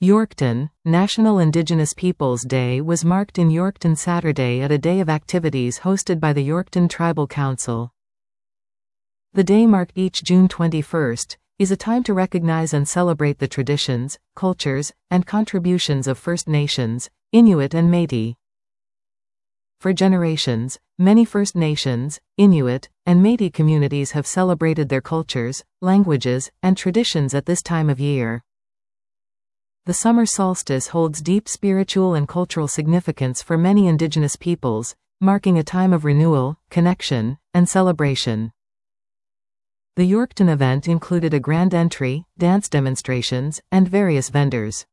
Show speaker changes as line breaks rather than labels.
Yorkton, National Indigenous Peoples Day was marked in Yorkton Saturday at a day of activities hosted by the Yorkton Tribal Council. The day marked each June 21st, is a time to recognize and celebrate the traditions, cultures, and contributions of First Nations, Inuit and Métis. For generations, many First Nations, Inuit, and Métis communities have celebrated their cultures, languages, and traditions at this time of year. The summer solstice holds deep spiritual and cultural significance for many Indigenous peoples, marking a time of renewal, connection, and celebration. The Yorkton event included a grand entry, dance demonstrations, and various vendors.